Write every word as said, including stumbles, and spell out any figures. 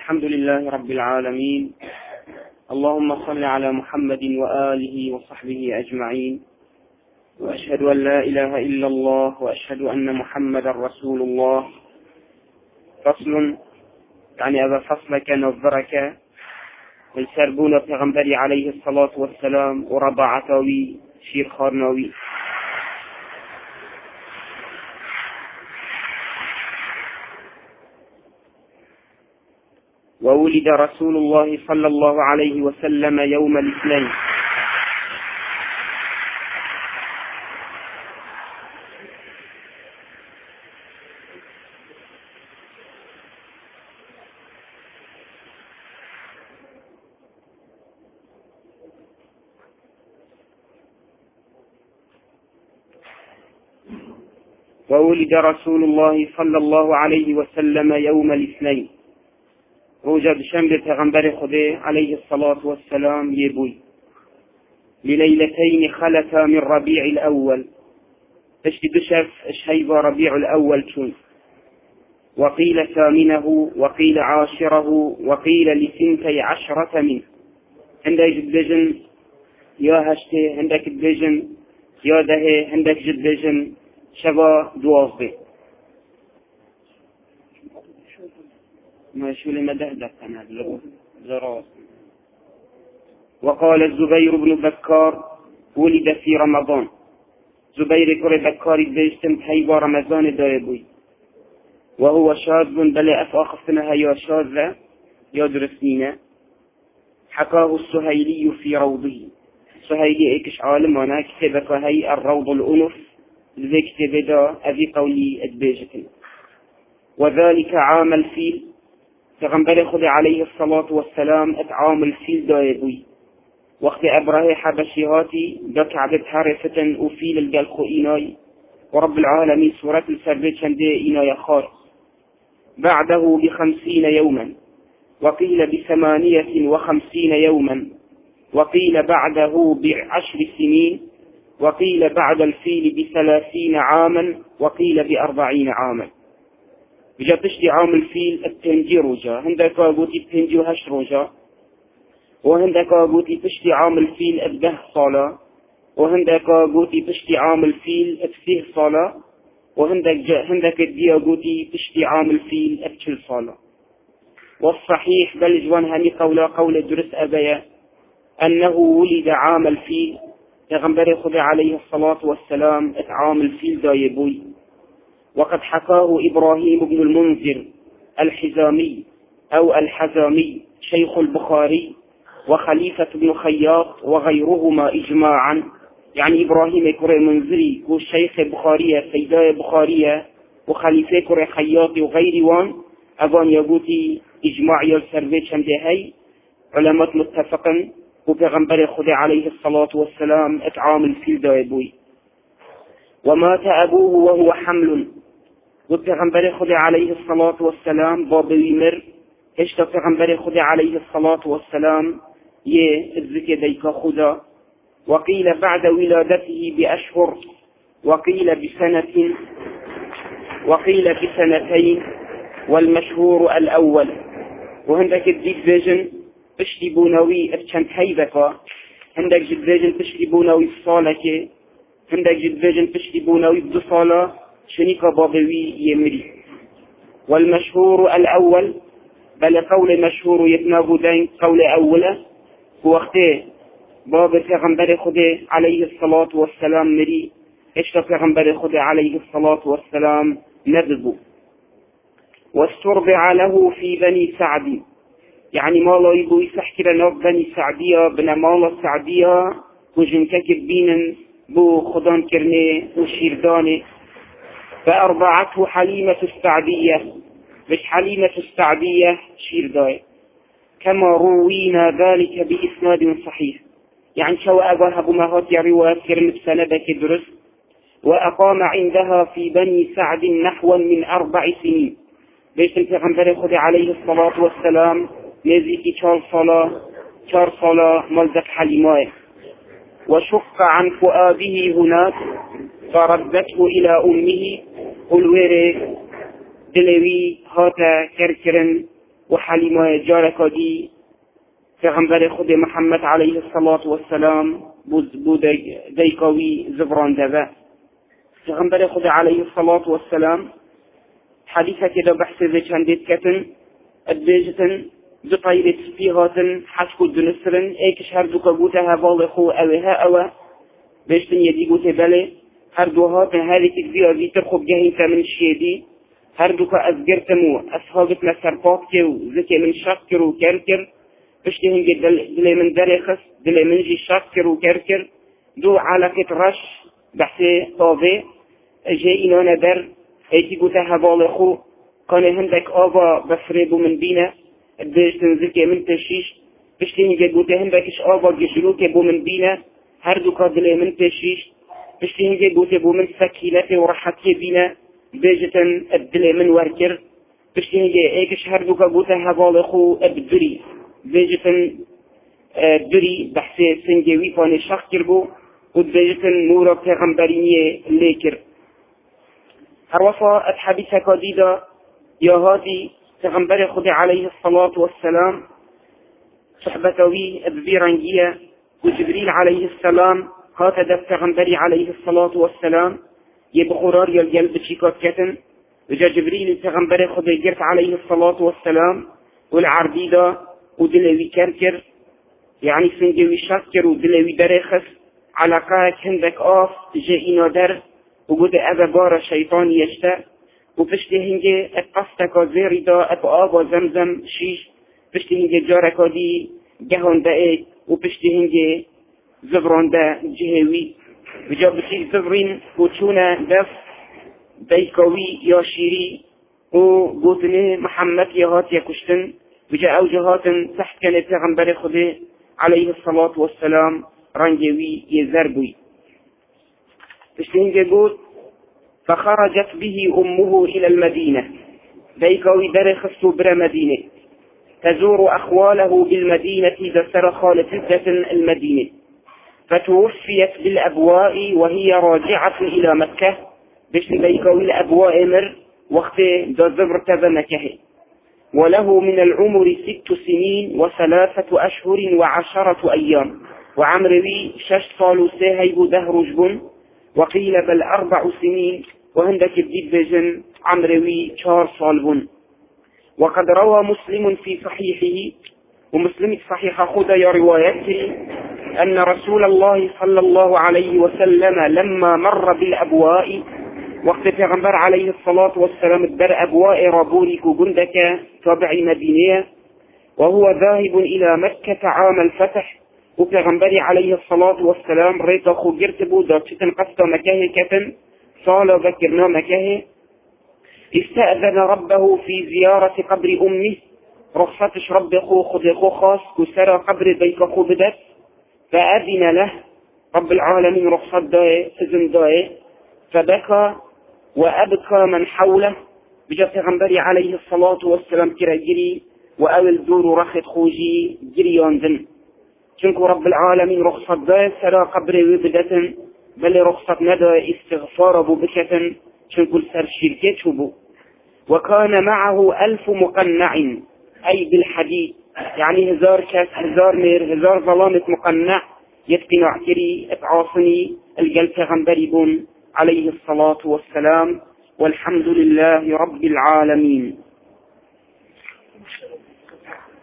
الحمد لله رب العالمين. اللهم صل على محمد وآله وصحبه أجمعين، وأشهد أن لا إله إلا الله وأشهد أن محمد رسول الله. فصل، يعني هذا فصل كان نظرك السربون پیغمبری عليه الصلاة والسلام وربعتاوي شير خارناوي. وولد رسول الله صلى الله عليه وسلم يوم الاثنين وولد رسول الله صلى الله عليه وسلم يوم الاثنين. روجا بشنبه پیغمبر خدا عليه الصلاة والسلام يبوي لليلتين خلتا من ربيع الأول، اشتي بشف اشهيب ربيع الأول شون، وقيل ثامنه وقيل عاشره وقيل لسنتي عشرة منه. عندك جدجن يا هشتي عندك الدجن يا ده عندك جدجن شبا دوازده ما شو لما دهدك أنا زراس. وقال الزبير بن بكار ولد في رمضان. زبير كر بكار بيشتم حيبا رمضان دايبوي، وهو شاذ بلا أفاخفنا يا شاذ يا درسنينا. حكاه السهيلي في روضه. سهيلي ايكش عالم وانا كتبك هي الروض الأنف لذي كتب دا أذي قولي أدبيجتنا. وذلك عام الفيل، پیغمبر خود عليه الصلاة والسلام اتعام الفيل دايبوي. وقت أبره حبشيهاتي دا كعبت حارفة وفيل الجلخو إيناي، ورب العالمين سورة السربيت شنده إيناي خار. بعده بخمسين يوما، وقيل بثمانية وخمسين يوما، وقيل بعده بعشر سنين، وقيل بعد الفيل بثلاثين عاما، وقيل بأربعين عاما. بجا تشتي عام الفيل التنجي روجا، هندك قوتي التنجي وهش روجا، وهندك قوتي تشتي عام الفيل أبده صلاة، وهندك قوتي تشتي عام الفيل أبسيه صلاة، وهندك هندك دي قوتي تشتي عام الفيل أبشل صلاة. والصحيح بل جوان هني قولا قول درس أبيا أنه ولد عام الفيل، پیغمبر خدا عليه الصلاة والسلام اتعام الفيل دايبوي. وقد حكاه إبراهيم بن المنذر الحزامي أو الحزامي شيخ البخاري وخليفة بن خياط وغيرهما إجماعا. يعني إبراهيم كري منذري والشيخ البخارية سيداء بخارية وخليفة كري خياط وغير وان أبان يقولي إجماع يالسربيت شمدهي علماء متفقا وبيغمبر خدا عليه الصلاة والسلام اتعام الفيل دايبوي. ومات أبوه وهو حمل، وبيغمبر خدا عليه الصلاة والسلام بابوي مر اشتا بيغمبر خدا عليه الصلاة والسلام يه الزكي ديك خدا. وقيل بعد ولادته بأشهر، وقيل بسنة، وقيل بسنتين، والمشهور الأول. وهندك الديك فيجن اشتي بوناوي اتشان حيبك، عندك جد فيجن تشتي بوناوي الصالة، عندك جد فيجن تشتي بوناوي بصالة شنيك بابوي يمري. والمشهور الأول، بل قول مشهور يتنابو دين قول أوله وقته باب پیغمبر خدا عليه الصلاة والسلام مري اشتا پیغمبر خدا عليه الصلاة والسلام نذبو. واسترضع له في بني سعد، يعني مالا يبو يسحكي لنا بني سعدية بنا مالا سعدية وجنكك بينا بو خدان كرني وشيرداني. فأرضعته حليمة السعدية، مش حليمة السعدية شيرداي، كما روينا ذلك بإسناد صحيح. يعني شو أباها بمهات رواية كرم بسندك درس. وأقام عندها في بني سعد نحو من أربع سنين. بيش الپیغمبر خدا عليه الصلاة والسلام نزيكي چار صلاة چار صلاة ملزك حليماء. وشق عن فؤاده هناك فردته إلى أمه. قل ويري دلوي هاتا كركرن وحليمة جارك دي پیغمبر خود محمد عليه الصلاة والسلام بود ديكوي زبران دبا پیغمبر خود عليه الصلاة والسلام حديثة كده بحث ذي چندت كتن ادبيجتن دو طيرت فيهاتن حسكو دنسرن ايكش هر دو كبوتها بالخو اوها اوه بيشتن يدي قوتي بلي هر دو هاتن هذه تكذير ذي ترخب جهينك من الشيدي هر دو كأزقرتمو أصحابتنا سرباكتو ذكي من شكر وكركر بشتي هنجي دلي من درخص دلي من جي شكر وكركر دو علاقة رش بحثي طابي جاينا ندر ايتي قوتها بالخو كان هندك آبا بفريبو من بينا بيشتن ذكي من تشيش بشتي هنجي قوتها هندكش آبا جشلوك بو من بينا هر دو كدلي من تشيش بشتي هنجي قوتها بو من سكيلتي ورحتي بينا بيجتن الدلي من وركر بشتي هنجي ايكش هر دو كدلي بالخو ابدري بيجتن دري بحثي سنجوي فاني شخكر بو وبيجتن نورا پیغمبريني ليكر هر وفا اتحبيثة كديدة يا هادي پیغمبر خود عليه الصلاة والسلام صحبتوي ببيرانجية وجبريل عليه السلام هات دف پیغمبري عليه الصلاة والسلام يبخورار يلقل بشيكات كتن وجا جبريل پیغمبر خود جرت عليه الصلاة والسلام والعرديدة ودلوي كركر يعني سنجوي شكر ودلوي درخص علاقات هندك آف جائنا در وقود أبا بار الشيطان يشتر وبشتي هنجي اتقصتك زيري دا اب آبا زمزم شيش بشتي هنجي جاركا دي جهان دا وبشتي هنجي زبران دا جهوي بجا بشي زبرين وچونا دف بيكوي يا شيري وقوتني محمد يهات يكشتن بجا او جهات تحت كان پیغمبر خده عليه الصلاة والسلام رنجوي يزربوي بشتي هنجي قوت فخرجت به أمه إلى المدينة بيكوي درخص بر مدينة تزور أخواله بالمدينة دسر خالتة المدينة فتوفيت بالأبواء وهي راجعة إلى مكة بش بيكوي الأبواء مر وقت دزبر تبنكه وله من العمر ست سنين وثلاثة أشهر وعشرة أيام وعمروي شش صالو سيهيب دهر جبن وقيل بل أربع سنين وهندك بديد بجن عمروي شار صالبون وقد روى مسلم في صحيحه ومسلم صحيح خذ يا روايته أن رسول الله صلى الله عليه وسلم لما مر بالأبواء وقت پیغمبر عليه الصلاة والسلام در أبواء رابوريك جندك تابع مدينة وهو ذاهب إلى مكة عام الفتح وبيغمبري عليه الصلاة والسلام ريتا خو جرتبو دا تتن قصة مكاه كتن صالة ذكرنا مكاه استأذن ربه في زيارة قبر أمه رخصتش رب خو خد خو خاص كسرى قبر بيك خو بدت فأذن له رب العالمين رخصت داي إذن داي فبكى وأبكى من حوله بجا بيغمبري عليه الصلاة والسلام كرا جري وأول دور رخت خوجي جريان ذن چونكو رب العالمين رخصت دا سرا قبر وبدتن بل رخصت ندى استغفار بو بكتن چونكو سر شركت بو وكان معه ألف مقنع أي بالحديد يعني هزار كاس هزار مير هزار ظلامة مقنع يتقنع كري اتعاصني القلب غنبري بون عليه الصلاة والسلام والحمد لله رب العالمين.